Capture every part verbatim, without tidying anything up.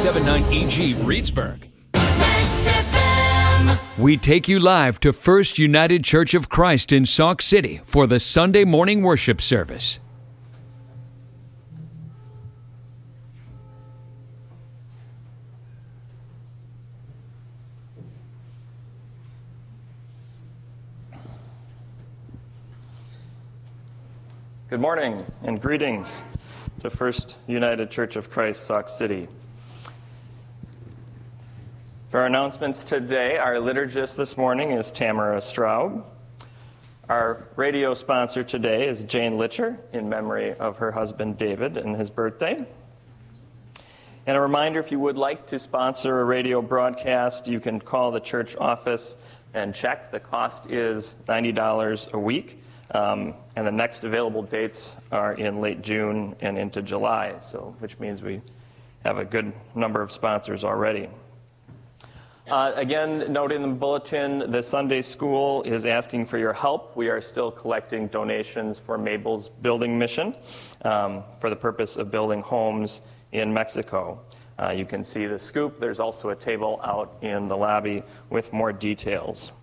ninety-seven point nine E G Reedsburg. We take you live to First United Church of Christ in Sauk City for the Sunday morning worship service. Good morning and greetings to First United Church of Christ, Sauk City. For our announcements today, our liturgist this morning is Tamara Straub. Our radio sponsor today is Jane Litcher, in memory of her husband David and his birthday. And a reminder, if you would like to sponsor a radio broadcast, you can call the church office and check. The cost is ninety dollars a week. Um, and the next available dates are in late June and into July, so which means we have a good number of sponsors already. Uh, again, note in the bulletin, the Sunday school is asking for your help. We are still collecting donations for Mabel's building mission um, for the purpose of building homes in Mexico. Uh, you can see the scoop. There's also a table out in the lobby with more details.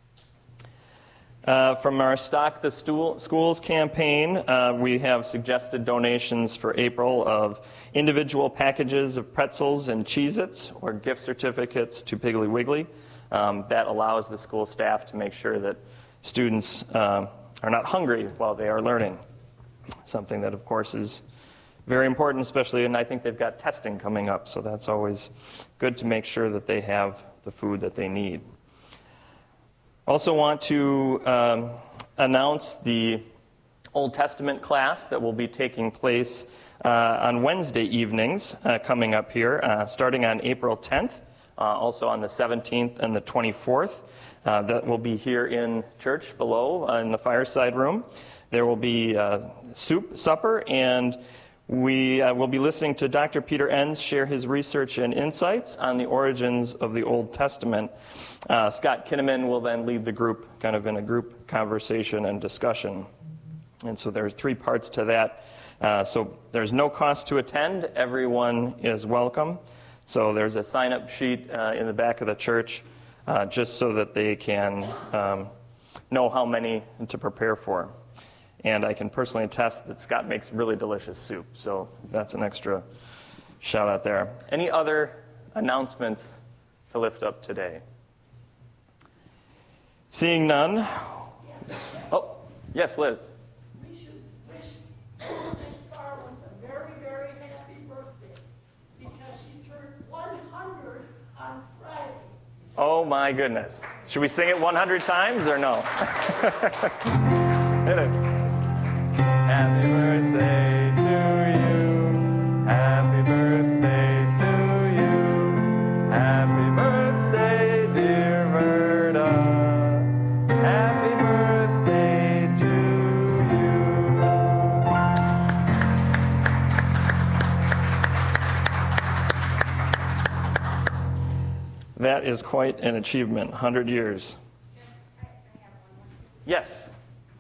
Uh, from our Stock the Stool, Schools campaign, uh, we have suggested donations for April of individual packages of pretzels and Cheez-Its or gift certificates to Piggly Wiggly. Um, that allows the school staff to make sure that students uh, are not hungry while they are learning. Something that, of course, is very important, especially, and I think they've got testing coming up, so that's always good to make sure that they have the food that they need. Also want to um, announce the Old Testament class that will be taking place uh, on Wednesday evenings uh, coming up here, uh, starting on April tenth, uh, also on the seventeenth and the twenty-fourth. Uh, that will be here in church below uh, in the fireside room. There will be uh, soup, supper, and we uh, will be listening to Doctor Peter Enns share his research and insights on the origins of the Old Testament. Uh, Scott Kinnaman will then lead the group, kind of in a group conversation and discussion. And so there are three parts to that. Uh, so there's no cost to attend. Everyone is welcome. So there's a sign-up sheet uh, in the back of the church uh, just so that they can um, know how many to prepare for. And I can personally attest that Scott makes really delicious soup, so that's an extra shout out there. Any other announcements to lift up today? Seeing none. Oh, yes, Liz. We should wish Ellen McFarland a very, very happy birthday because she turned one hundred on Friday. Oh my goodness. Should we sing it one hundred times or no? Hit it. Happy birthday to you, happy birthday to you, happy birthday, dear Verda, happy birthday to you. That is quite an achievement, one hundred years. Yes.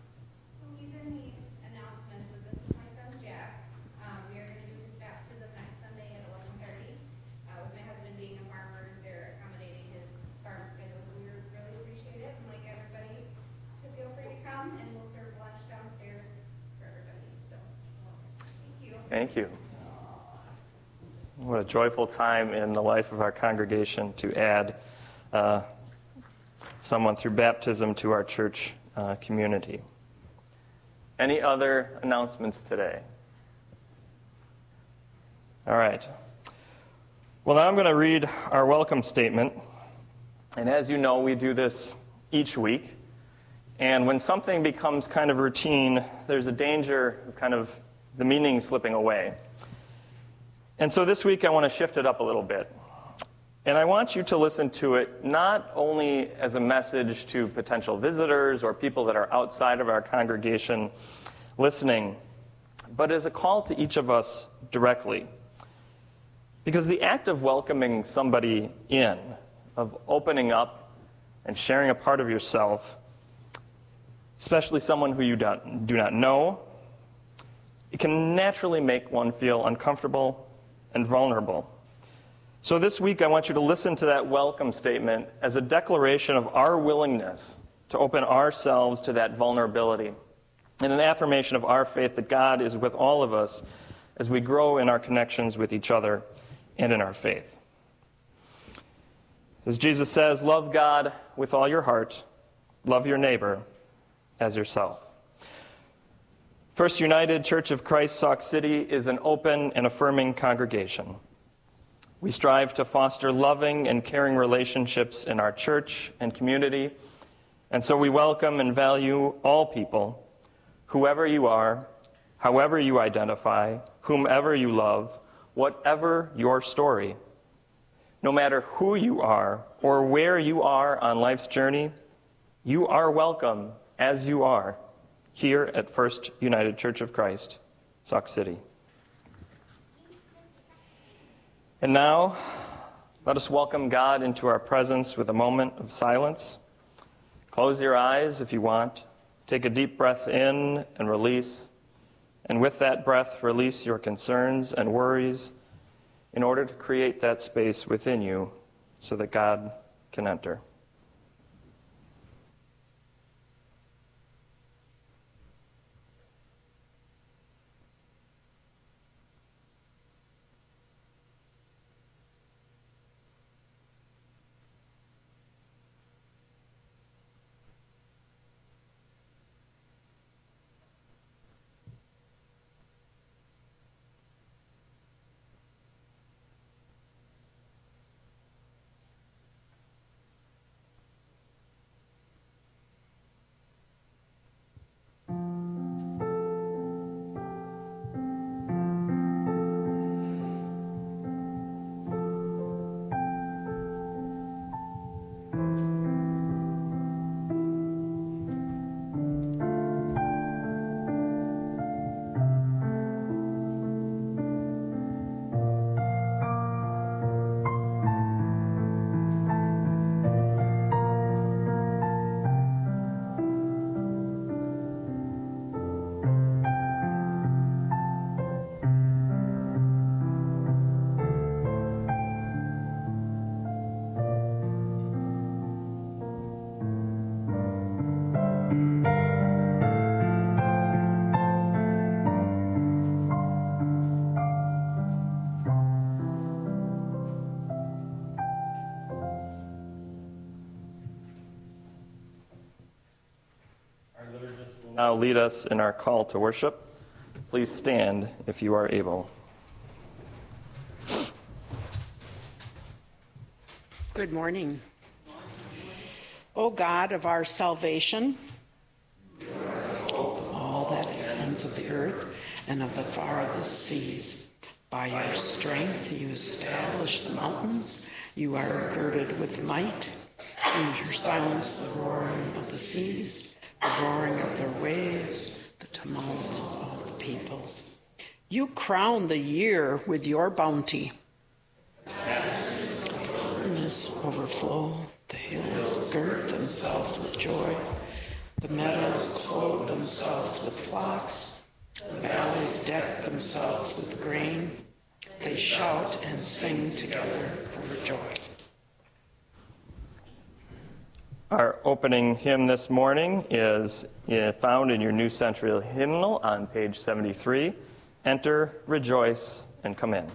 Thank you. What a joyful time in the life of our congregation to add uh, someone through baptism to our church uh, community. Any other announcements today? All right. Well, now I'm going to read our welcome statement. And as you know, we do this each week. And when something becomes kind of routine, there's a danger of kind of the meaning slipping away. And so this week I want to shift it up a little bit. And I want you to listen to it not only as a message to potential visitors or people that are outside of our congregation listening, but as a call to each of us directly. Because the act of welcoming somebody in, of opening up and sharing a part of yourself, especially someone who you do not know, it can naturally make one feel uncomfortable and vulnerable. So this week, I want you to listen to that welcome statement as a declaration of our willingness to open ourselves to that vulnerability and an affirmation of our faith that God is with all of us as we grow in our connections with each other and in our faith. As Jesus says, love God with all your heart, love your neighbor as yourself. First United Church of Christ, Sauk City, is an open and affirming congregation. We strive to foster loving and caring relationships in our church and community, and so we welcome and value all people, whoever you are, however you identify, whomever you love, whatever your story. No matter who you are or where you are on life's journey, you are welcome as you are here at First United Church of Christ, Sauk City. And now, let us welcome God into our presence with a moment of silence. Close your eyes if you want. Take a deep breath in and release. And with that breath, release your concerns and worries in order to create that space within you so that God can enter. Now lead us in our call to worship. Please stand if you are able. Good morning. O God of our salvation, all that ends of the earth and of the farthest seas, by your strength you establish the mountains, you are girded with might, and you silence the roaring of the seas, the roaring of their waves, the tumult of the peoples. You crown the year with your bounty. The wilderness overflow, the hills gird themselves with joy, the meadows clothe themselves with flocks, the valleys deck themselves with grain. They shout and sing together for joy. Our opening hymn this morning is found in your New Century Hymnal on page seventy-three. Enter, rejoice, and come in.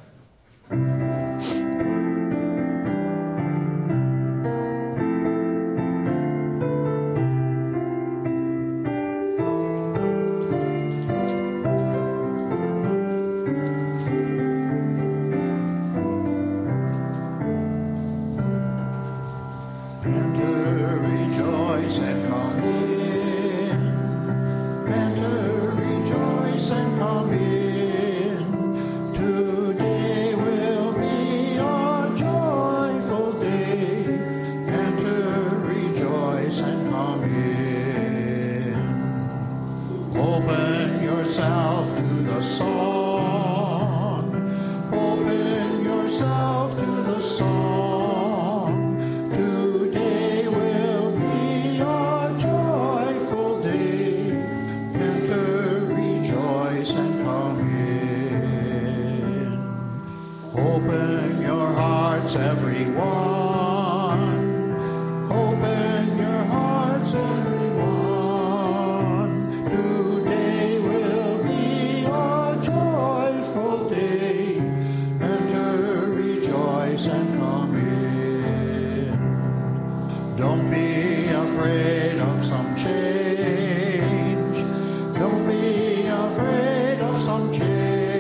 Open your hearts hearts, everyone. Open your hearts, everyone. Today will be a joyful day. Enter, rejoice, and come in. Don't be afraid of some change. Don't be afraid of some change.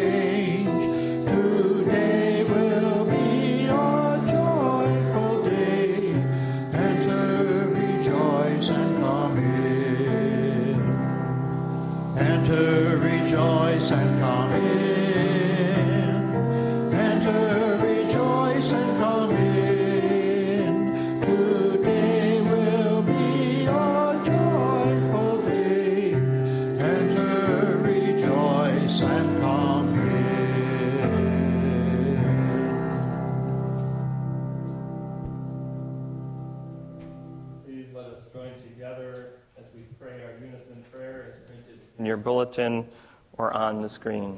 Today will be a joyful day. Enter, rejoice, and come in. Enter, rejoice, and come in. Enter, rejoice, and come in. Today will be a joyful day. Enter, rejoice, and come in. Please let us join together as we pray our unison prayer as printed in your bulletin or on the screen.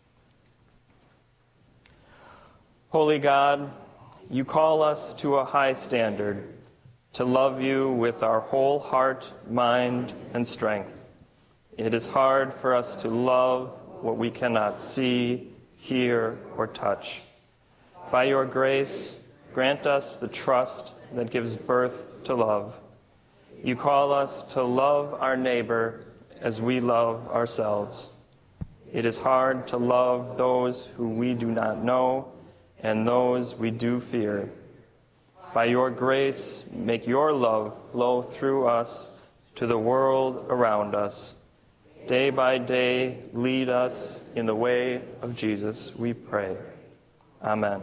Holy God, you call us to a high standard, to love you with our whole heart, mind, and strength. It is hard for us to love what we cannot see, hear, or touch. By your grace, grant us the trust that gives birth to love. You call us to love our neighbor as we love ourselves. It is hard to love those who we do not know and those we do fear. By your grace, make your love flow through us to the world around us. Day by day, lead us in the way of Jesus, we pray. Amen.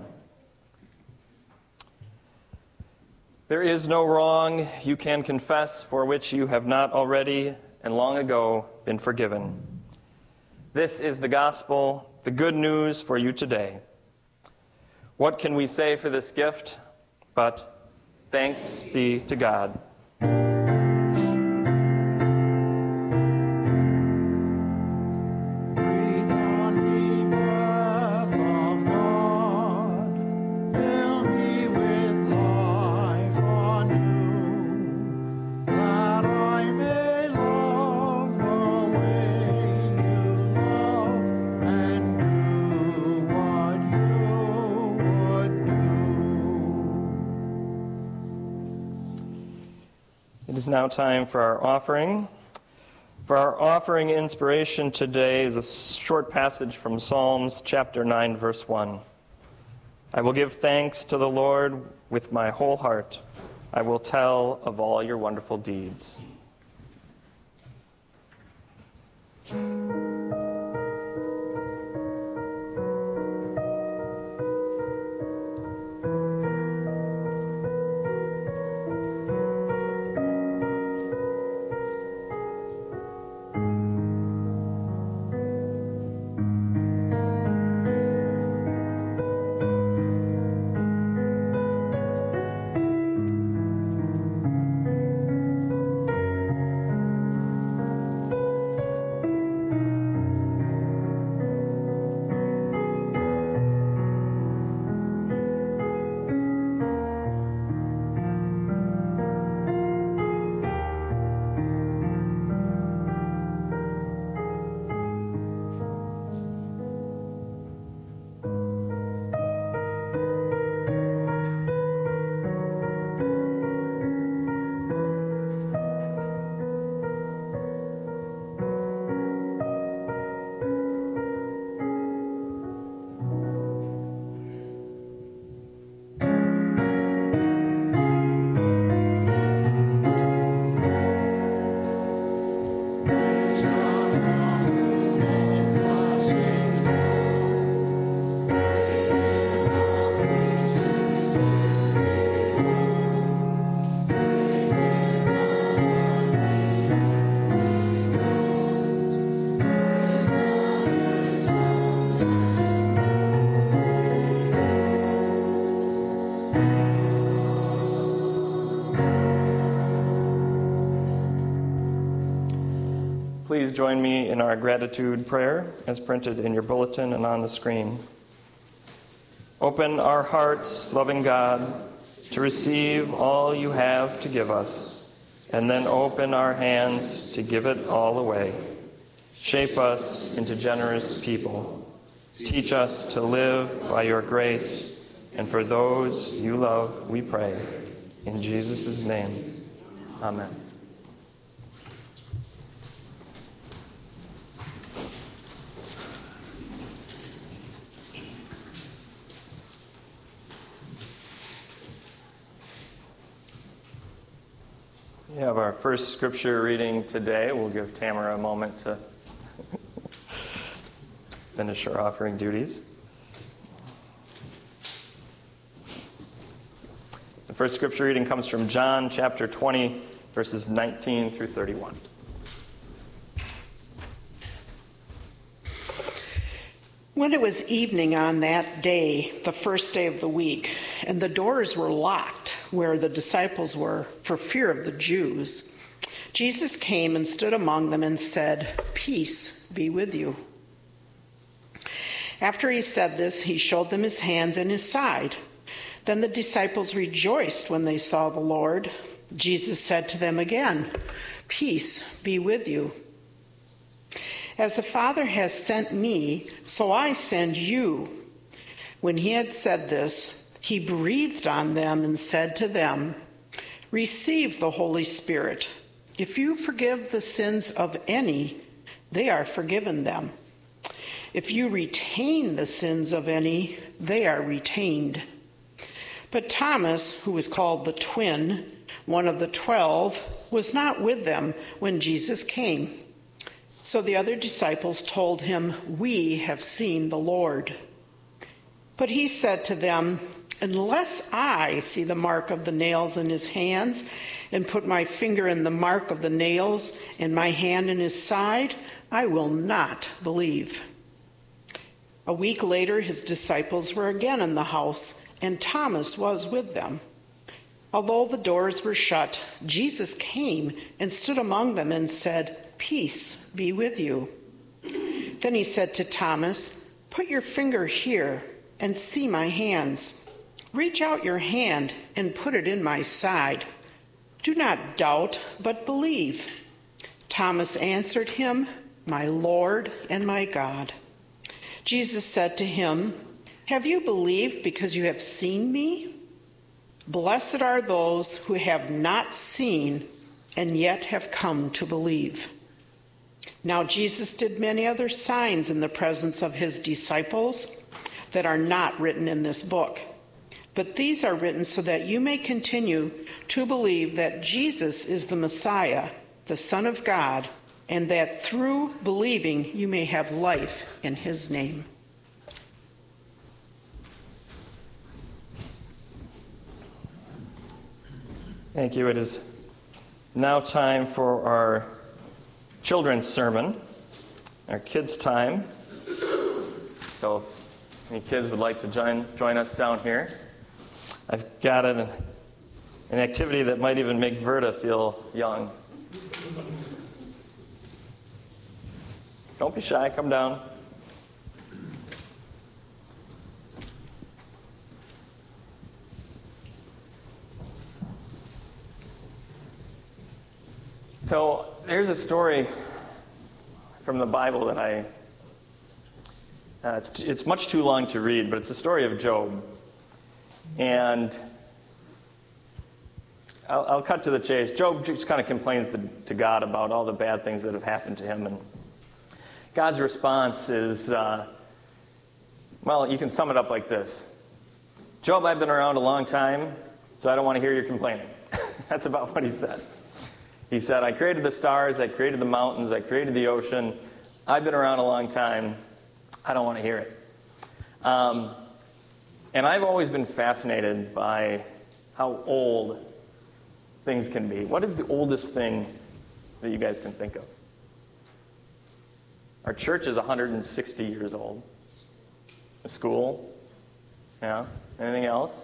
There is no wrong you can confess for which you have not already and long ago been forgiven. This is the gospel, the good news for you today. What can we say for this gift but thanks be to God? Breathe on me, breath of God. Fill me with life anew, that I may love the way you love and do what you would do. It is now time for our offering. For our offering inspiration today is a short passage from Psalms chapter nine, verse one. I will give thanks to the Lord with my whole heart. I will tell of all your wonderful deeds. Please join me in our gratitude prayer as printed in your bulletin and on the screen. Open our hearts, loving God, to receive all you have to give us, and then open our hands to give it all away. Shape us into generous people. Teach us to live by your grace, and for those you love, we pray. In Jesus' name, amen. We have our first scripture reading today. We'll give Tamara a moment to finish her offering duties. The first scripture reading comes from John chapter twenty, verses nineteen through thirty-one. When it was evening on that day, the first day of the week, and the doors were locked where the disciples were for fear of the Jews, Jesus came and stood among them and said, "Peace be with you." After he said this, he showed them his hands and his side. Then the disciples rejoiced when they saw the Lord. Jesus said to them again, "Peace be with you. As the Father has sent me, so I send you." When he had said this, he breathed on them and said to them, "Receive the Holy Spirit. If you forgive the sins of any, they are forgiven them. If you retain the sins of any, they are retained." But Thomas, who was called the twin, one of the twelve, was not with them when Jesus came. So the other disciples told him, "We have seen the Lord." But he said to them, "Unless I see the mark of the nails in his hands, and put my finger in the mark of the nails, and my hand in his side, I will not believe." A week later, his disciples were again in the house, and Thomas was with them. Although the doors were shut, Jesus came and stood among them and said, "Peace be with you." Then he said to Thomas, "Put your finger here and see my hands. Reach out your hand and put it in my side. Do not doubt, but believe." Thomas answered him, "My Lord and my God." Jesus said to him, "Have you believed because you have seen me? Blessed are those who have not seen and yet have come to believe." Now Jesus did many other signs in the presence of his disciples that are not written in this book. But these are written so that you may continue to believe that Jesus is the Messiah, the Son of God, and that through believing you may have life in his name. Thank you. It is now time for our children's sermon, our kids' time. So if any kids would like to join join us down here, I've got an, an activity that might even make Verda feel young. Don't be shy, come down. So there's a story from the Bible that I, uh, it's, it's much too long to read, but it's a story of Job. And I'll, I'll cut to the chase. Job just kind of complains to, to God about all the bad things that have happened to him. And God's response is, uh, well, you can sum it up like this. "Job, I've been around a long time, so I don't want to hear you complaining." That's about what he said. He said, "I created the stars, I created the mountains, I created the ocean. I've been around a long time. I don't want to hear it." Um, and I've always been fascinated by how old things can be. What is the oldest thing that you guys can think of? Our church is one hundred sixty years old. A school? Yeah? Anything else?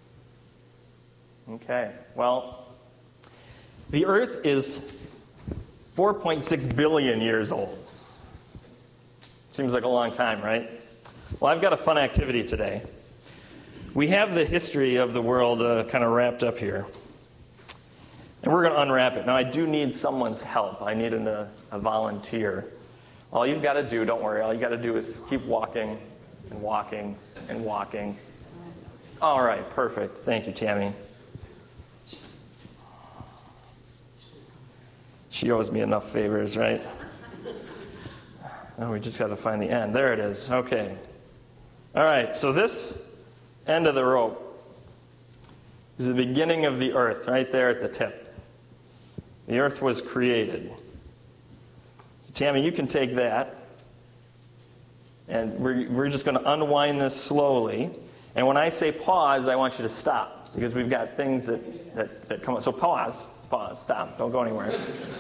Okay. Well, the Earth is four point six billion years old. Seems like a long time, right? Well, I've got a fun activity today. we have the history of the world uh, kind of wrapped up here. And we're going to unwrap it. Now, I do need someone's help. I need an, a, a volunteer. All you've got to do, don't worry, all you got to do is keep walking and walking and walking. All right, perfect. Thank you, Tammy. She owes me enough favors, right? Oh, we just got to find the end. There it is. Okay. All right, so this end of the rope is the beginning of the earth, right there at the tip. The earth was created. So, Tammy, you can take that, and we're, we're just going to unwind this slowly. And when I say pause, I want you to stop, because we've got things that, that, that come up. So pause, pause, stop, don't go anywhere.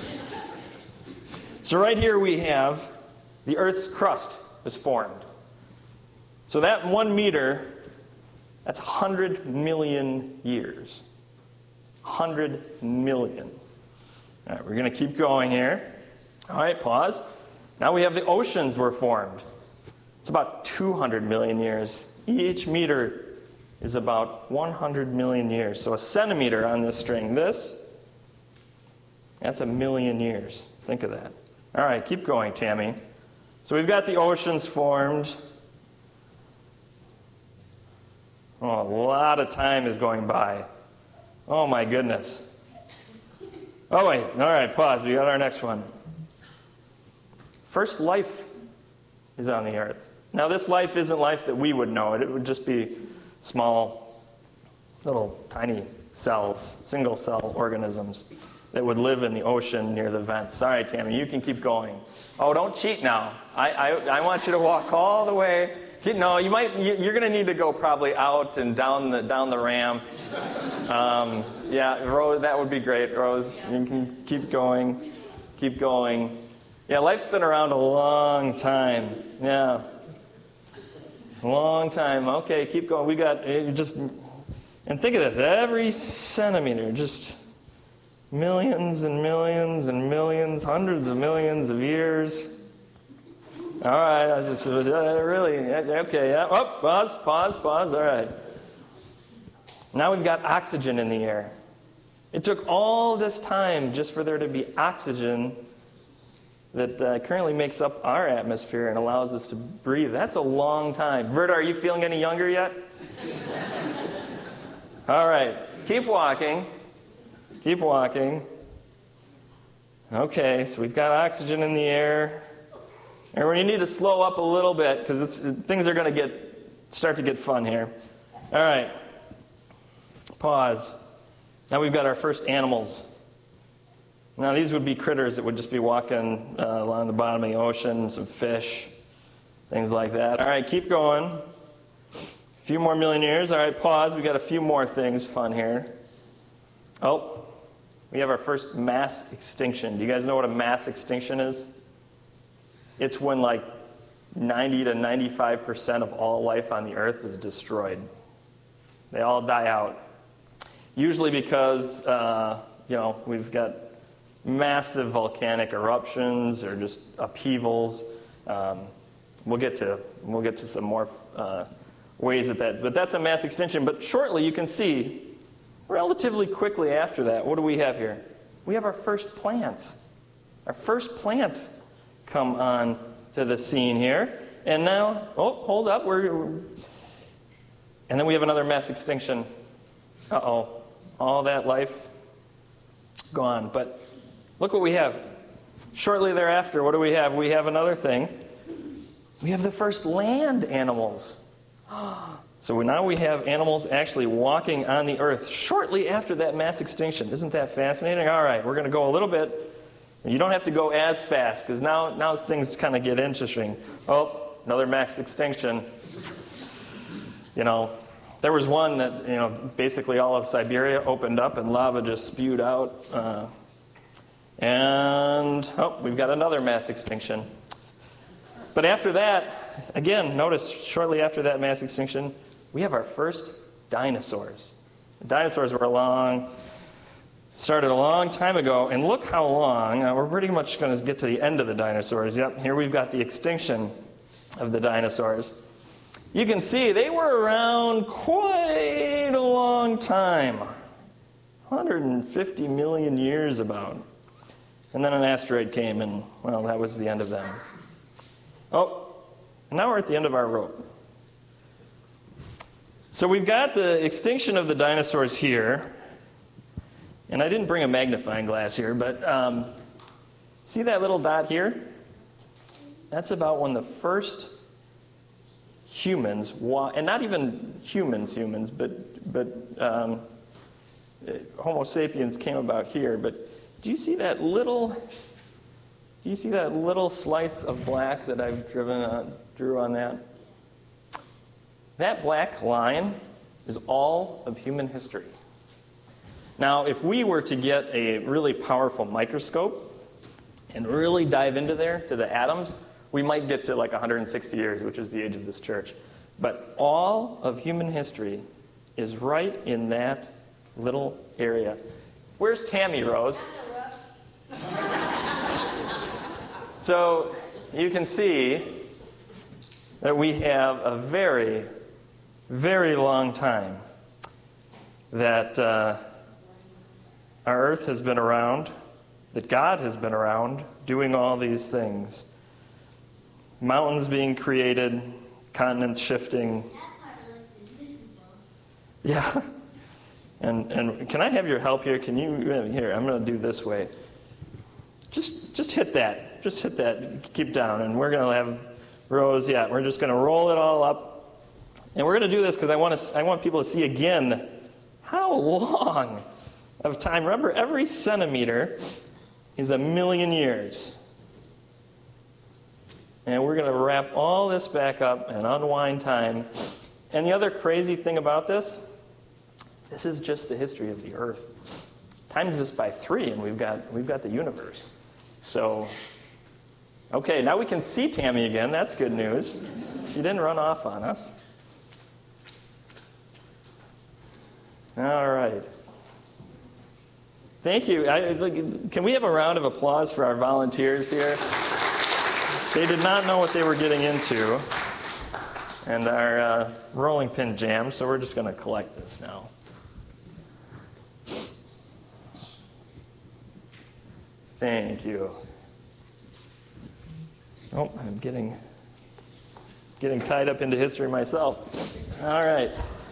So right here we have the earth's crust was formed. So that one meter, that's one hundred million years. one hundred million. All right, we're going to keep going here. All right, pause. Now we have the oceans were formed. It's about two hundred million years. Each meter is about one hundred million years. So a centimeter on this string, this, that's a million years. Think of that. All right, keep going, Tammy. So we've got the oceans formed. Oh, a lot of time is going by. Oh, my goodness. Oh, wait. All right, pause. We got our next one. First life is on the earth. Now, this life isn't life that we would know. It, it would just be small, little, tiny cells, single-cell organisms that would live in the ocean near the vents. All right, Tammy, you can keep going. Oh, don't cheat now. I, I, I want you to walk all the way. No, you might. You're going to need to go probably out and down the down the ramp. Um, yeah, Rose, that would be great, Rose. You can keep going, keep going. Yeah, life's been around a long time. Yeah, a long time. Okay, keep going. We got just, and think of this. Every centimeter, just millions and millions and millions, hundreds of millions of years. All right, I was just uh, really, okay, yeah, oh, pause, pause, pause, all right. Now we've got oxygen in the air. It took all this time just for there to be oxygen that uh, currently makes up our atmosphere and allows us to breathe. That's a long time. Verda, are you feeling any younger yet? All right, keep walking, keep walking. Okay, so we've got oxygen in the air. And we need to slow up a little bit because things are going to get start to get fun here. All right. Pause. Now we've got our first animals. Now these would be critters that would just be walking uh, along the bottom of the ocean, some fish, things like that. All right, keep going. A few more million years. All right, pause. We've got a few more things fun here. Oh, we have our first mass extinction. Do you guys know what a mass extinction is? It's when like ninety to ninety-five percent of all life on the earth is destroyed. They all die out. Usually because, uh, you know, we've got massive volcanic eruptions or just upheavals. Um, we'll get to we'll get to some more uh, ways at that. But that's a mass extinction. But shortly you can see, relatively quickly after that, what do we have here? We have our first plants. Our first plants come on to the scene here. And now, oh, hold up. We're, we're and then we have another mass extinction. Uh-oh. All that life gone. But look what we have. Shortly thereafter, what do we have? We have another thing. We have the first land animals. So now we have animals actually walking on the earth shortly after that mass extinction. Isn't that fascinating? All right, we're going to go a little bit. You don't have to go as fast, because now, now things kind of get interesting. Oh, another mass extinction. You know, there was one that, you know, basically all of Siberia opened up and lava just spewed out. Uh, and, oh, we've got another mass extinction. But after that, again, notice shortly after that mass extinction, we have our first dinosaurs. The dinosaurs were along... started a long time ago, and look how long. Uh, we're pretty much going to get to the end of the dinosaurs. Yep, here we've got the extinction of the dinosaurs. you can see they were around quite a long time. one hundred fifty million years about. And then an asteroid came and, well, that was the end of them. Oh, and now we're at the end of our rope. So we've got the extinction of the dinosaurs here. And I didn't bring a magnifying glass here, but um, see that little dot here? That's about when the first humans, wa- and not even humans, humans, but but um, Homo sapiens came about here. But do you see that little? Do you see that little slice of black that I've driven on, drew on that? That black line is all of human history. Now, if we were to get a really powerful microscope and really dive into there to the atoms, we might get to like one hundred sixty years, which is the age of this church. But all of human history is right in that little area. Where's Tammy, Rose? So you can see that we have a very, very long time that uh, our earth has been around, that God has been around doing all these things. Mountains being created, continents shifting. Yeah. And and can I have your help here? Can you, here, I'm going to do this way. Just just hit that. Just hit that. Keep down. And we're going to have Rose, yeah, we're just going to roll it all up. And we're going to do this because I want to I want people to see again how long of time. Remember, every centimeter is a million years. And we're going to wrap all this back up and unwind time. And the other crazy thing about this, this is just the history of the earth. Times this by three, and we've got we've got the universe. So, okay, now we can see Tammy again. That's good news. She didn't run off on us. All right. Thank you. I, can we have a round of applause for our volunteers here? They did not know what they were getting into. And our uh, rolling pin jammed, so we're just going to collect this now. Thank you. Oh, I'm getting getting tied up into history myself. All right.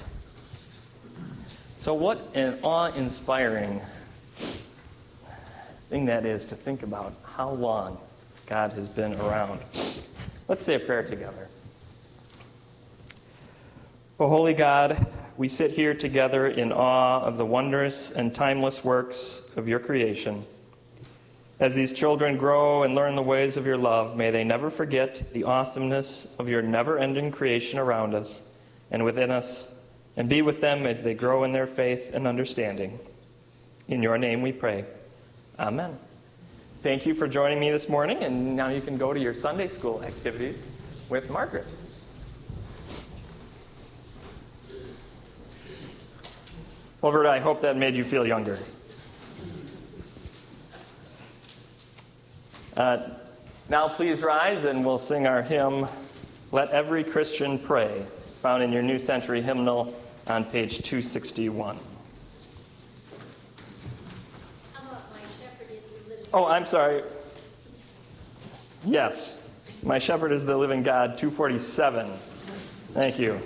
So what an awe-inspiring thing that is to think about how long God has been around. Let's say a prayer together. O holy God, we sit here together in awe of the wondrous and timeless works of your creation. As these children grow and learn the ways of your love, may they never forget the awesomeness of your never-ending creation around us and within us, and be with them as they grow in their faith and understanding. In your name we pray. Amen. Thank you for joining me this morning, and now you can go to your Sunday school activities with Margaret. Well, Berta, I hope that made you feel younger. Uh, now please rise and we'll sing our hymn, Let Every Christian Pray, found in your New Century Hymnal on page two sixty-one. Oh, I'm sorry. Yes, My Shepherd is the Living God, two forty-seven. Thank you.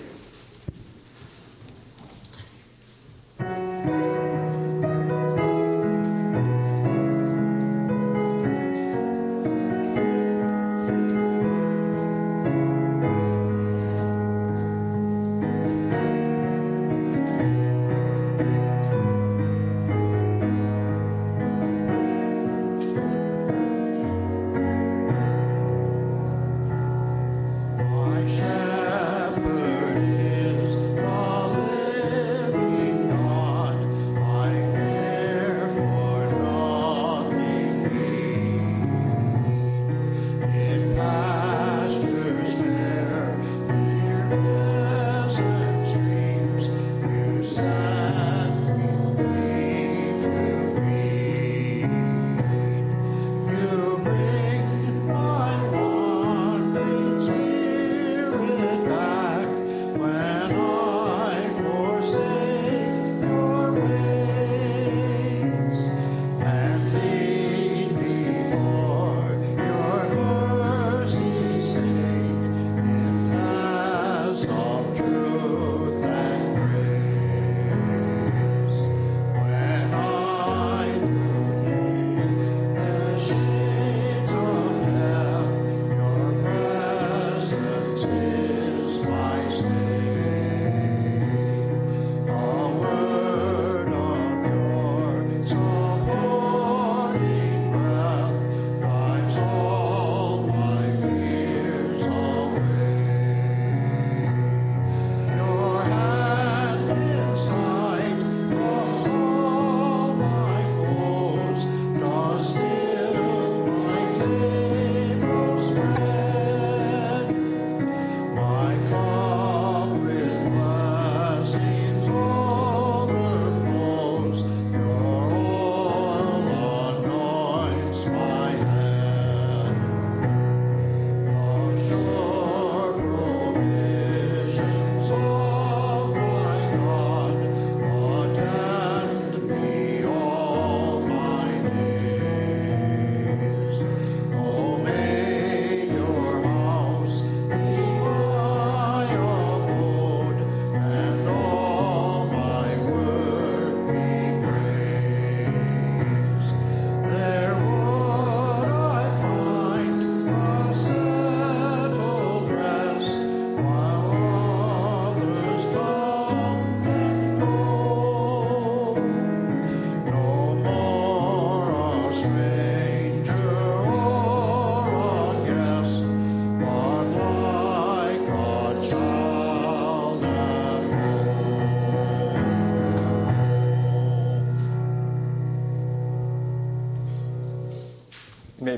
My shepherd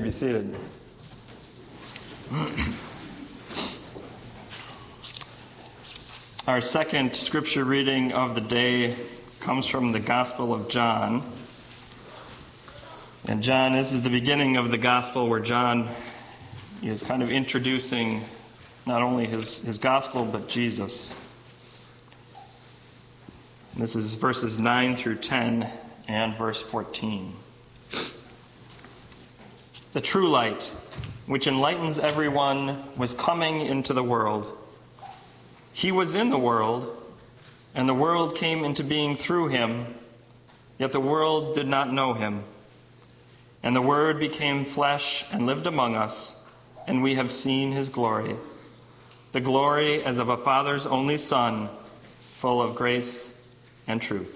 be seated. Our second scripture reading of the day comes from the Gospel of John. And John, this is the beginning of the Gospel where John is kind of introducing not only his, his Gospel, but Jesus. And this is verses nine through ten and verse fourteen. The true light, which enlightens everyone, was coming into the world. He was in the world, and the world came into being through him, yet the world did not know him. And the Word became flesh and lived among us, and we have seen his glory, the glory as of a Father's only Son, full of grace and truth.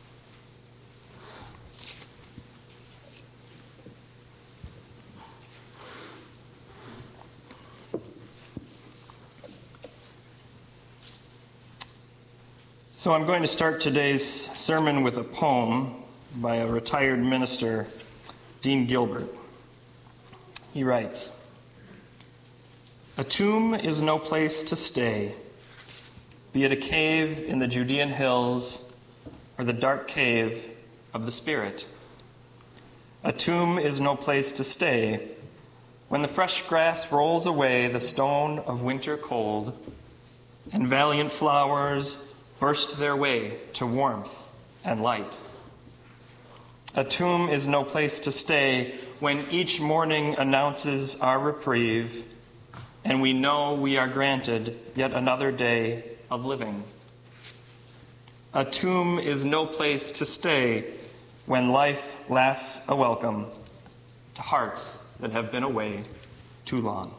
So I'm going to start today's sermon with a poem by a retired minister, Dean Gilbert. He writes, "A tomb is no place to stay, be it a cave in the Judean hills or the dark cave of the Spirit. A tomb is no place to stay when the fresh grass rolls away the stone of winter cold, and valiant flowers burst their way to warmth and light. A tomb is no place to stay when each morning announces our reprieve, and we know we are granted yet another day of living. A tomb is no place to stay when life laughs a welcome to hearts that have been away too long."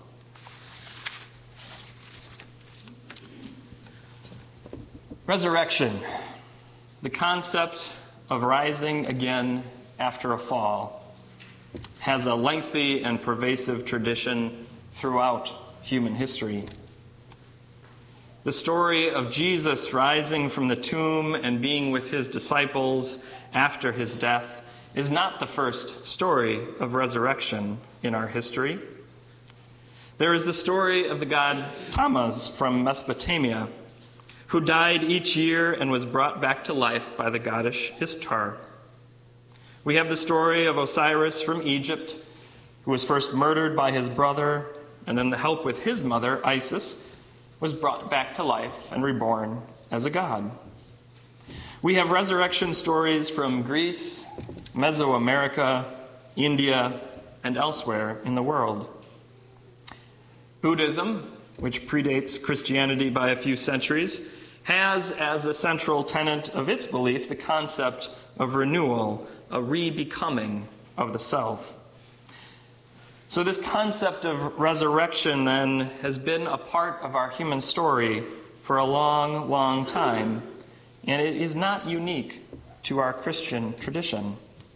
Resurrection, the concept of rising again after a fall, has a lengthy and pervasive tradition throughout human history. The story of Jesus rising from the tomb and being with his disciples after his death is not the first story of resurrection in our history. There is the story of the god Tammuz from Mesopotamia, who died each year and was brought back to life by the goddess Ishtar. We have the story of Osiris from Egypt, who was first murdered by his brother, and then the help with his mother, Isis, was brought back to life and reborn as a god. We have resurrection stories from Greece, Mesoamerica, India, and elsewhere in the world. Buddhism, which predates Christianity by a few centuries, has as a central tenet of its belief the concept of renewal, a re-becoming of the self. So this concept of resurrection, then, has been a part of our human story for a long, long time, and it is not unique to our Christian tradition.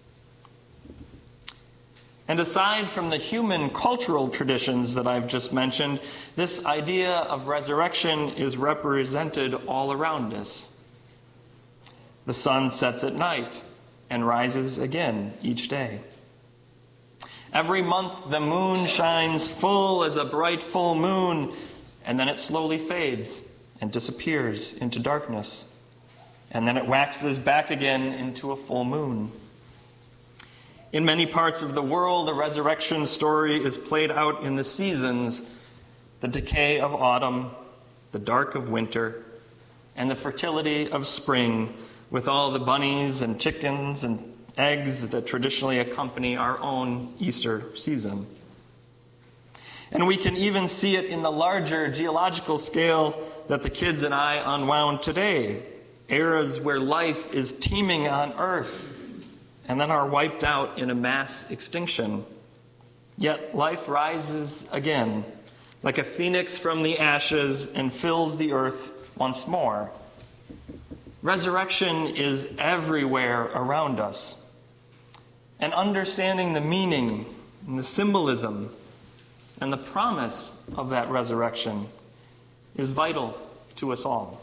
And aside from the human cultural traditions that I've just mentioned, this idea of resurrection is represented all around us. The sun sets at night and rises again each day. Every month the moon shines full as a bright full moon, and then it slowly fades and disappears into darkness. And then it waxes back again into a full moon. In many parts of the world, the resurrection story is played out in the seasons: the decay of autumn, the dark of winter, and the fertility of spring, with all the bunnies and chickens and eggs that traditionally accompany our own Easter season. And we can even see it in the larger geological scale that the kids and I unwound today, eras where life is teeming on Earth and then are wiped out in a mass extinction. Yet life rises again, like a phoenix from the ashes, and fills the earth once more. Resurrection is everywhere around us. And understanding the meaning and the symbolism and the promise of that resurrection is vital to us all.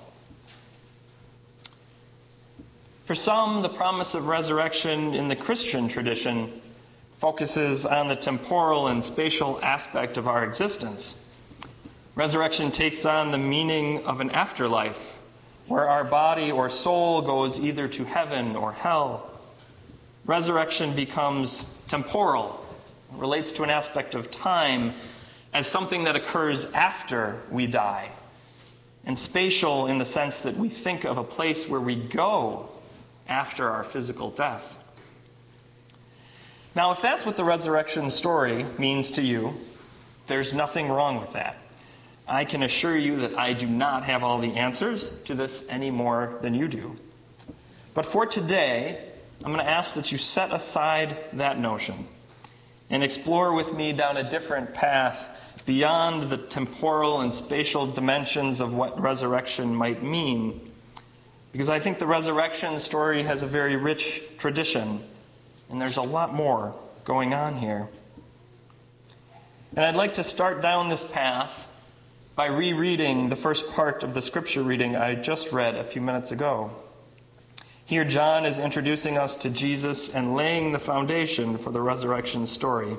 For some, the promise of resurrection in the Christian tradition focuses on the temporal and spatial aspect of our existence. Resurrection takes on the meaning of an afterlife, where our body or soul goes either to heaven or hell. Resurrection becomes temporal, relates to an aspect of time as something that occurs after we die, and spatial in the sense that we think of a place where we go after our physical death. Now, if that's what the resurrection story means to you, there's nothing wrong with that. I can assure you that I do not have all the answers to this any more than you do. But for today, I'm going to ask that you set aside that notion and explore with me down a different path beyond the temporal and spatial dimensions of what resurrection might mean. Because I think the resurrection story has a very rich tradition, and there's a lot more going on here. And I'd like to start down this path by rereading the first part of the scripture reading I just read a few minutes ago. Here, John is introducing us to Jesus and laying the foundation for the resurrection story.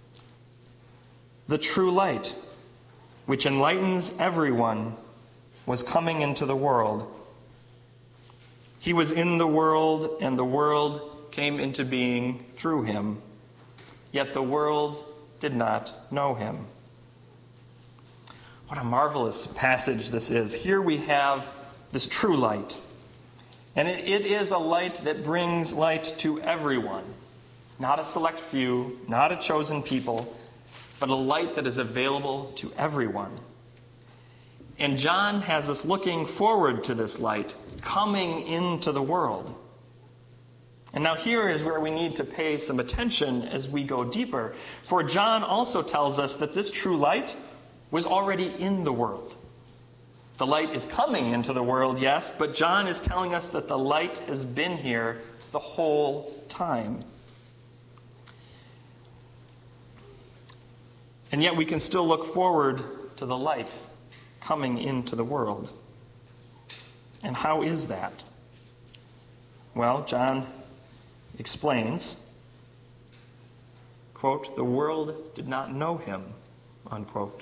The true light, which enlightens everyone, was coming into the world. He was in the world, and the world came into being through him. Yet the world did not know him. What a marvelous passage this is. Here we have this true light. And it, it is a light that brings light to everyone. Not a select few, not a chosen people, but a light that is available to everyone. And John has us looking forward to this light coming into the world. And now here is where we need to pay some attention as we go deeper. For John also tells us that this true light was already in the world. The light is coming into the world, yes, but John is telling us that the light has been here the whole time. And yet we can still look forward to the light coming into the world. And how is that? Well, John explains, quote, "The world did not know him," unquote.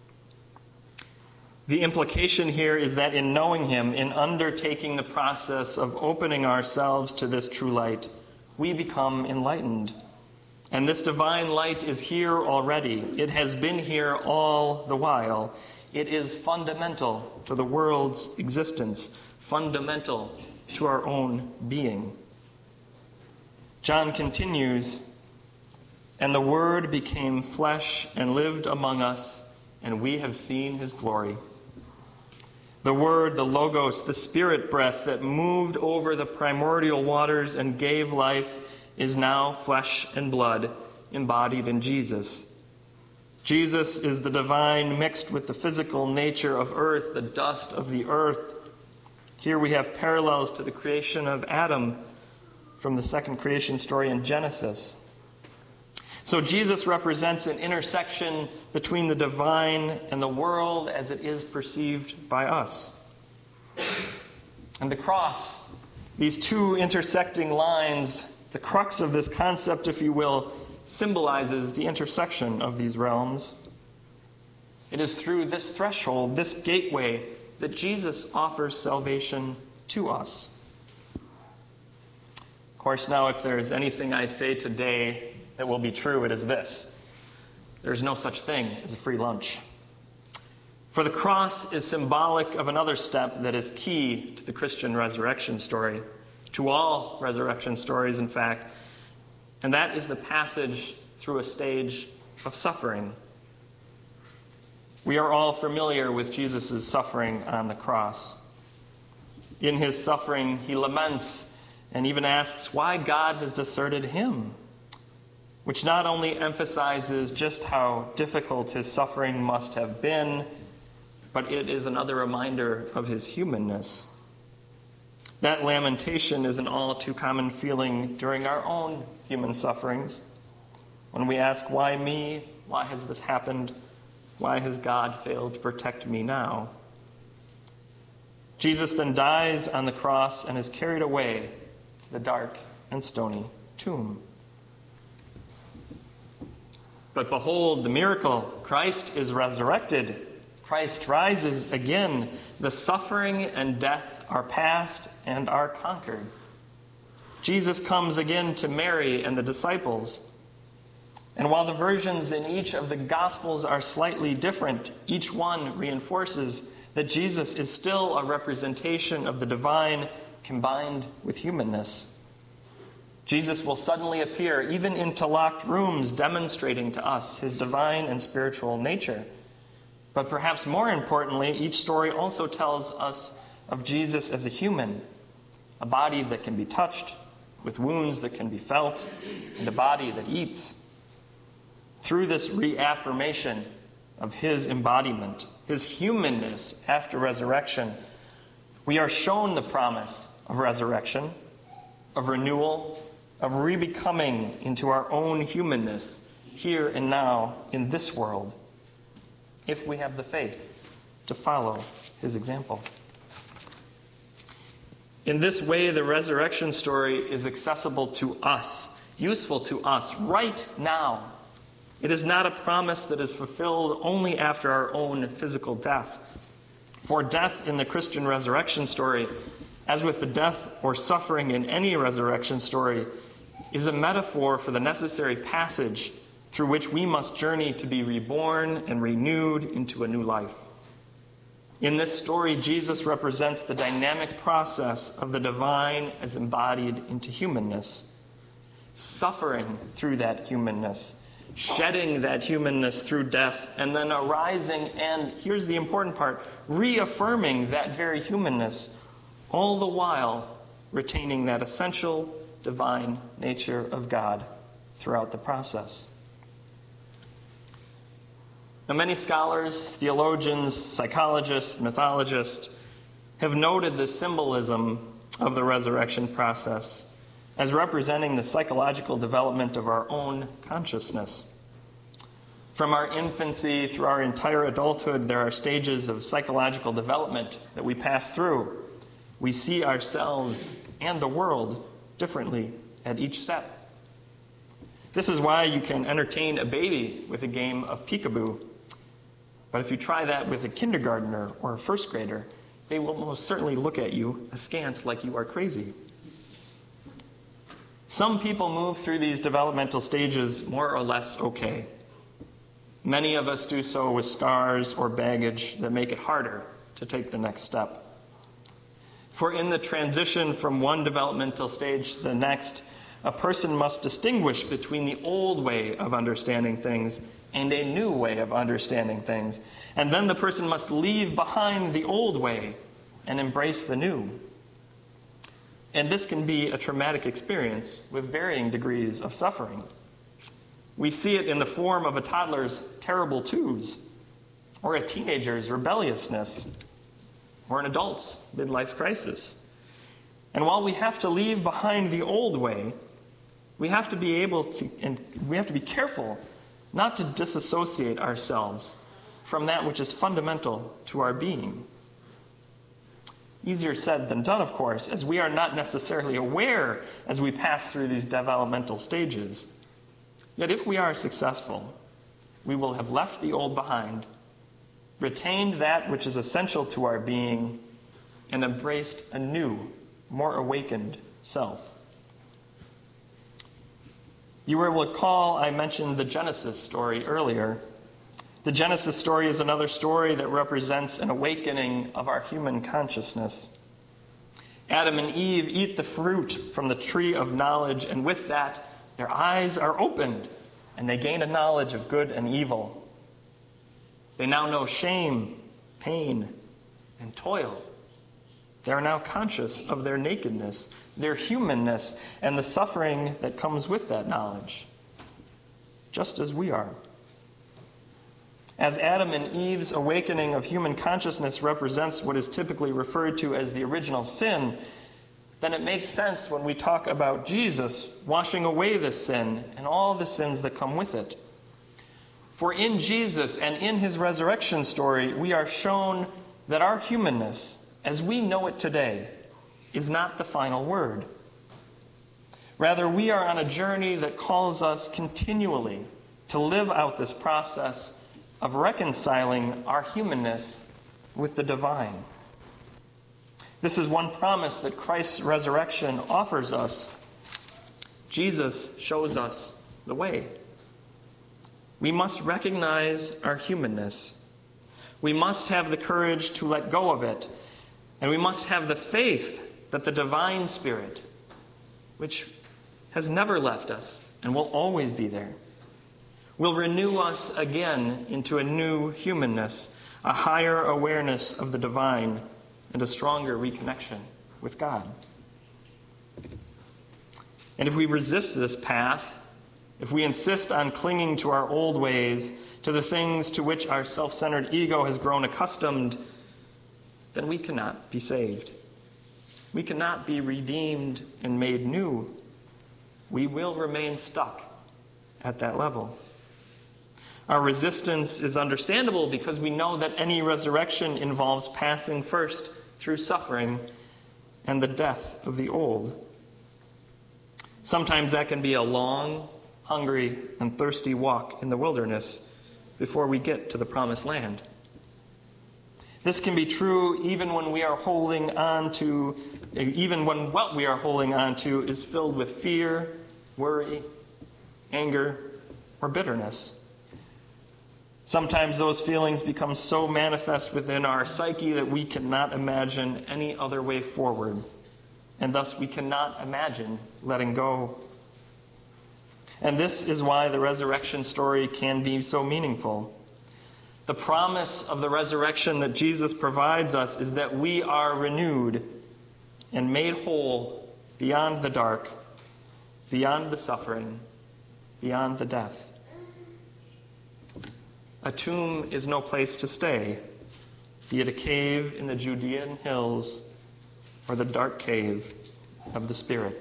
The implication here is that in knowing him, in undertaking the process of opening ourselves to this true light, we become enlightened. And this divine light is here already. It has been here all the while. It is fundamental to the world's existence, fundamental to our own being. John continues, "And the Word became flesh and lived among us, and we have seen his glory." The Word, the Logos, the Spirit breath that moved over the primordial waters and gave life is now flesh and blood embodied in Jesus. Jesus is the divine mixed with the physical nature of earth, the dust of the earth. Here we have parallels to the creation of Adam from the second creation story in Genesis. So Jesus represents an intersection between the divine and the world as it is perceived by us. And the cross, these two intersecting lines, the crux of this concept, if you will, symbolizes the intersection of these realms. It is through this threshold, this gateway, that Jesus offers salvation to us. Of course, now if there is anything I say today that will be true, it is this: there's no such thing as a free lunch. For the cross is symbolic of another step that is key to the Christian resurrection story, to all resurrection stories, in fact, and that is the passage through a stage of suffering. We are all familiar with Jesus' suffering on the cross. In his suffering, he laments and even asks why God has deserted him, which not only emphasizes just how difficult his suffering must have been, but it is another reminder of his humanness. That lamentation is an all too common feeling during our own human sufferings, when we ask, why me? Why has this happened? Why has God failed to protect me now? Jesus then dies on the cross and is carried away to the dark and stony tomb. But behold, the miracle, Christ is resurrected. Christ rises again. The suffering and death are past and are conquered. Jesus comes again to Mary and the disciples. And while the versions in each of the Gospels are slightly different, each one reinforces that Jesus is still a representation of the divine combined with humanness. Jesus will suddenly appear even into locked rooms, demonstrating to us his divine and spiritual nature. But perhaps more importantly, each story also tells us of Jesus as a human, a body that can be touched, with wounds that can be felt, and a body that eats. Through this reaffirmation of his embodiment, his humanness after resurrection, we are shown the promise of resurrection, of renewal, of rebecoming into our own humanness here and now in this world, if we have the faith to follow his example. In this way, the resurrection story is accessible to us, useful to us right now. It is not a promise that is fulfilled only after our own physical death. For death in the Christian resurrection story, as with the death or suffering in any resurrection story, is a metaphor for the necessary passage through which we must journey to be reborn and renewed into a new life. In this story, Jesus represents the dynamic process of the divine as embodied into humanness, suffering through that humanness, shedding that humanness through death, and then arising and, here's the important part, reaffirming that very humanness, all the while retaining that essential divine nature of God throughout the process. Now, many scholars, theologians, psychologists, mythologists have noted the symbolism of the resurrection process as representing the psychological development of our own consciousness. From our infancy through our entire adulthood, there are stages of psychological development that we pass through. We see ourselves and the world differently at each step. This is why you can entertain a baby with a game of peekaboo. But if you try that with a kindergartner or a first grader, they will most certainly look at you askance like you are crazy. Some people move through these developmental stages more or less okay. Many of us do so with scars or baggage that make it harder to take the next step. For in the transition from one developmental stage to the next, a person must distinguish between the old way of understanding things and a new way of understanding things. And then the person must leave behind the old way and embrace the new. And this can be a traumatic experience with varying degrees of suffering. We see it in the form of a toddler's terrible twos, or a teenager's rebelliousness, or an adult's midlife crisis. And while we have to leave behind the old way, we have to be able to, and we have to be careful not to disassociate ourselves from that which is fundamental to our being. Easier said than done, of course, as we are not necessarily aware as we pass through these developmental stages. Yet if we are successful, we will have left the old behind, retained that which is essential to our being, and embraced a new, more awakened self. You will recall I mentioned the Genesis story earlier. The Genesis story is another story that represents an awakening of our human consciousness. Adam and Eve eat the fruit from the tree of knowledge, and with that, their eyes are opened, and they gain a knowledge of good and evil. They now know shame, pain, and toil. They are now conscious of their nakedness, their humanness, and the suffering that comes with that knowledge, just as we are. As Adam and Eve's awakening of human consciousness represents what is typically referred to as the original sin, then it makes sense when we talk about Jesus washing away this sin and all the sins that come with it. For in Jesus and in his resurrection story, we are shown that our humanness, as we know it today, is not the final word. Rather, we are on a journey that calls us continually to live out this process of reconciling our humanness with the divine. This is one promise that Christ's resurrection offers us. Jesus shows us the way. We must recognize our humanness. We must have the courage to let go of it. And we must have the faith that the divine Spirit, which has never left us and will always be there, will renew us again into a new humanness, a higher awareness of the divine, and a stronger reconnection with God. And if we resist this path, if we insist on clinging to our old ways, to the things to which our self-centered ego has grown accustomed, then we cannot be saved. We cannot be redeemed and made new. We will remain stuck at that level. Our resistance is understandable because we know that any resurrection involves passing first through suffering and the death of the old. Sometimes that can be a long, hungry, and thirsty walk in the wilderness before we get to the promised land. This can be true even when we are holding on to, even when what we are holding on to is filled with fear, worry, anger, or bitterness. Sometimes those feelings become so manifest within our psyche that we cannot imagine any other way forward, and thus we cannot imagine letting go. And this is why the resurrection story can be so meaningful. The promise of the resurrection that Jesus provides us is that we are renewed and made whole beyond the dark, beyond the suffering, beyond the death. A tomb is no place to stay, be it a cave in the Judean hills or the dark cave of the Spirit.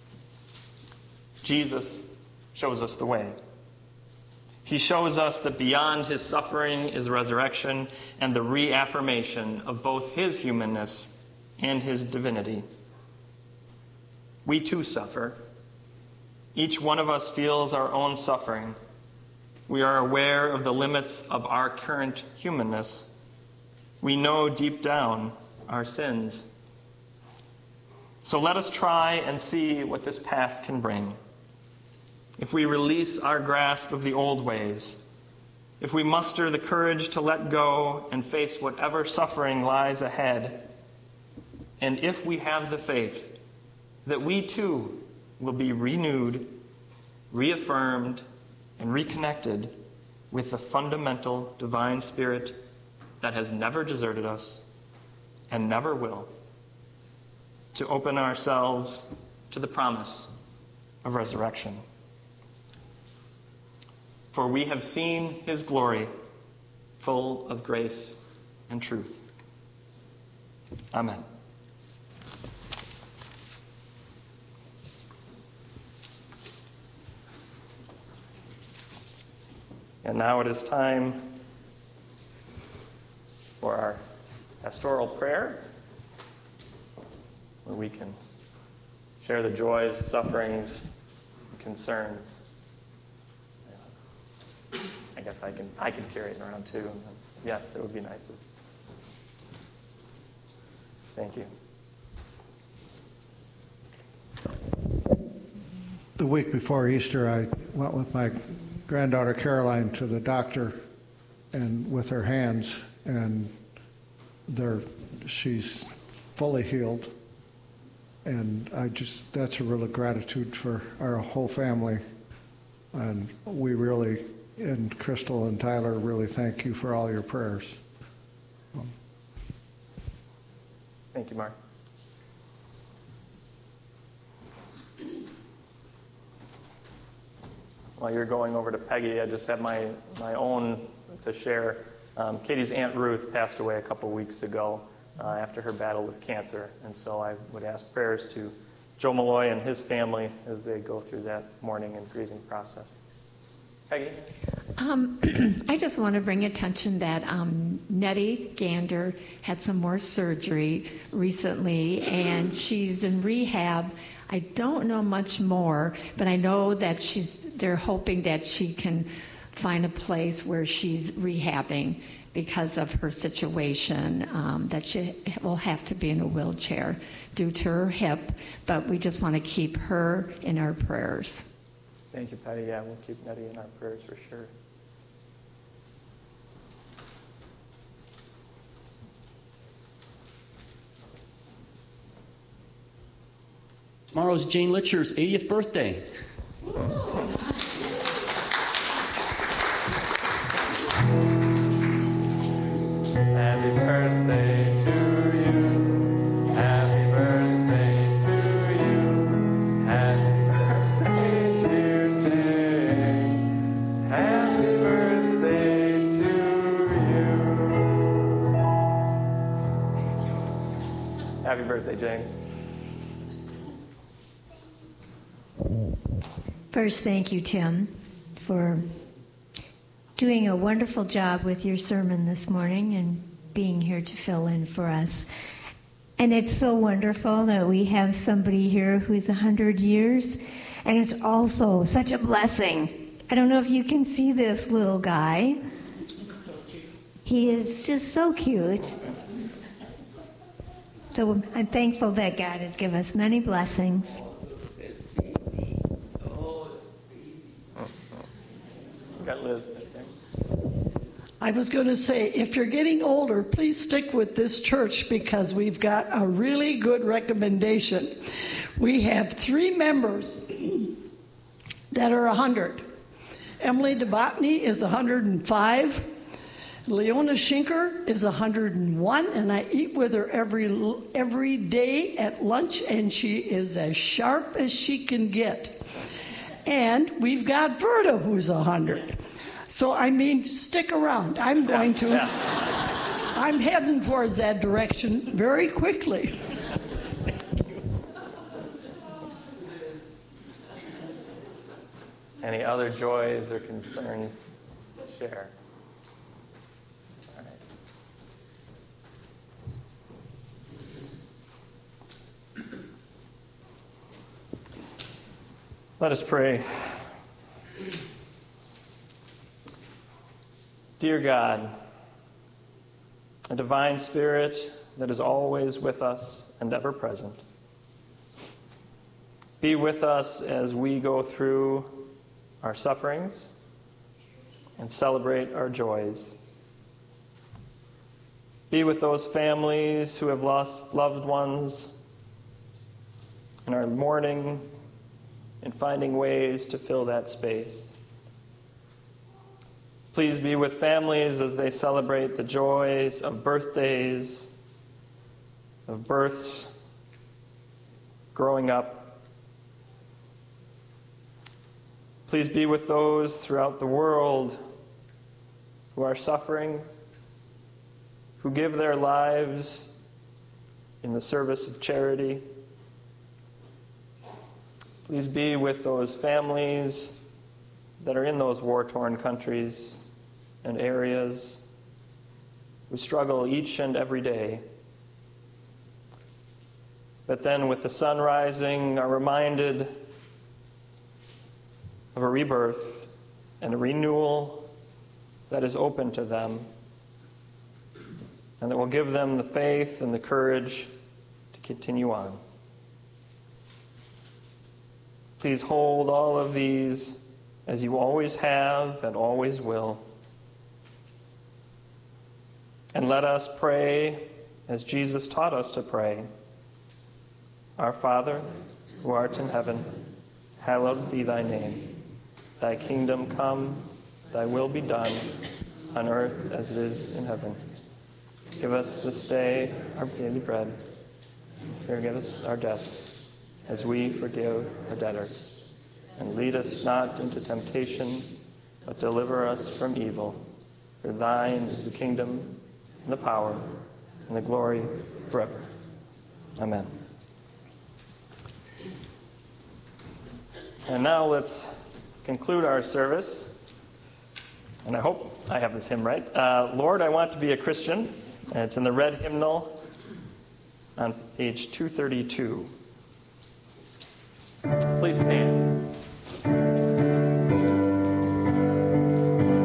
Jesus shows us the way. He shows us that beyond his suffering is resurrection and the reaffirmation of both his humanness and his divinity. We too suffer. Each one of us feels our own suffering. We are aware of the limits of our current humanness. We know deep down our sins. So let us try and see what this path can bring. If we release our grasp of the old ways, if we muster the courage to let go and face whatever suffering lies ahead, and if we have the faith that we too will be renewed, reaffirmed, and reconnected with the fundamental divine Spirit that has never deserted us and never will, to open ourselves to the promise of resurrection. For we have seen his glory, full of grace and truth. Amen. And now it is time for our pastoral prayer, where we can share the joys, sufferings, and concerns. I guess I can I can carry it around too. Yes, it would be nice. Thank you. The week before Easter, I went with my granddaughter Caroline to the doctor, and with her hands, and they're, she's fully healed. And I just, that's a real gratitude for our whole family. And we really, and Crystal and Tyler, really thank you for all your prayers. Um, Thank you, Mark. While you're going over to Peggy, I just have my, my own to share. Um, Katie's Aunt Ruth passed away a couple weeks ago uh, after her battle with cancer. And so I would ask prayers to Joe Malloy and his family as they go through that mourning and grieving process. Peggy? Um, I just want to bring attention that um, Nettie Gander had some more surgery recently, and she's in rehab. I don't know much more, but I know that she's. They're hoping that she can find a place where she's rehabbing because of her situation, um, that she will have to be in a wheelchair due to her hip, but we just want to keep her in our prayers. Thank you, Patty. Yeah, we'll keep Nettie in our prayers for sure. Tomorrow's Jane Litcher's eightieth birthday. Happy birthday to you. Happy birthday to you. Happy birthday, dear Jane. Happy birthday to you. Happy birthday, Jane. First, thank you, Tim, for doing a wonderful job with your sermon this morning and being here to fill in for us. And it's so wonderful that we have somebody here who's one hundred years, and it's also such a blessing. I don't know if you can see this little guy. He is just so cute. So I'm thankful that God has given us many blessings. Got Liz. I was going to say, if you're getting older, please stick with this church because we've got a really good recommendation. We have three members that are one hundred. Emily DeBotny is one hundred five. Leona Schinker is one hundred one, and I eat with her every every day at lunch, and she is as sharp as she can get. And we've got Verda, who's one hundred. So, I mean, stick around. I'm going to, Yeah. I'm heading towards that direction very quickly. Any other joys or concerns to share? All right. Let us pray. Dear God, a divine spirit that is always with us and ever present, be with us as we go through our sufferings and celebrate our joys. Be with those families who have lost loved ones and are mourning and finding ways to fill that space. Please be with families as they celebrate the joys of birthdays, of births, growing up. Please be with those throughout the world who are suffering, who give their lives in the service of charity. Please be with those families that are in those war-torn countries and areas who struggle each and every day. But then with the sun rising are reminded of a rebirth and a renewal that is open to them and that will give them the faith and the courage to continue on. Please hold all of these as you always have and always will. And let us pray as Jesus taught us to pray. Our Father, who art in heaven, hallowed be thy name. Thy kingdom come, thy will be done, on earth as it is in heaven. Give us this day our daily bread. Forgive us our debts, as we forgive our debtors. And lead us not into temptation, but deliver us from evil. For thine is the kingdom, and the power, and the glory forever. Amen. And now let's conclude our service. And I hope I have this hymn right. Uh, Lord, I want to be a Christian. And it's in the red hymnal on page two thirty-two. Please stand.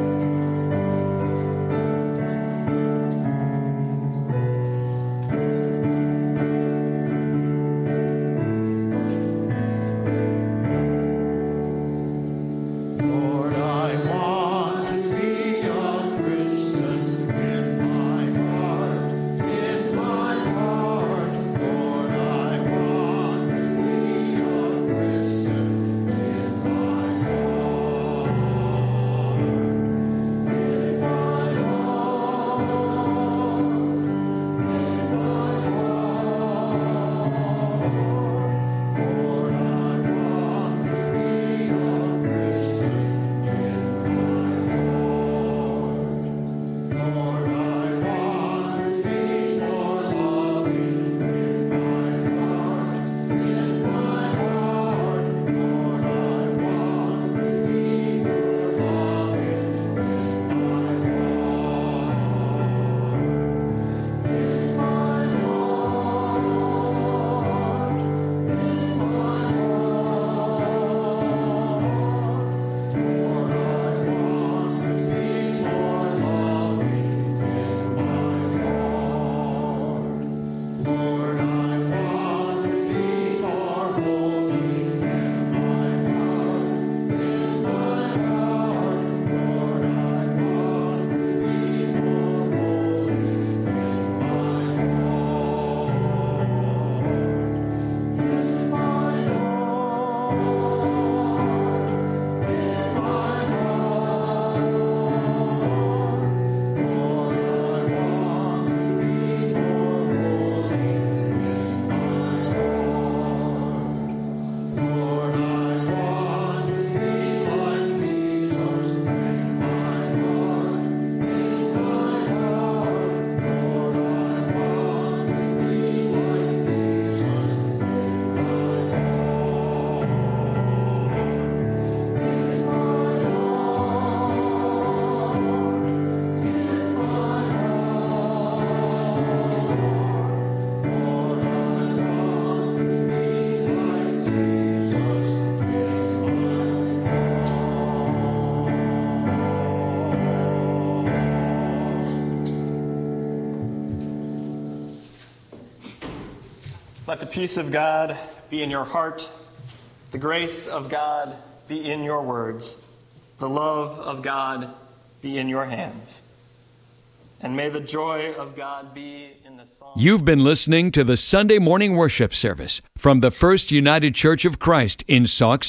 Let the peace of God be in your heart, the grace of God be in your words, the love of God be in your hands. And may the joy of God be in the song. You've been listening to the Sunday morning worship service from the First United Church of Christ in Sauk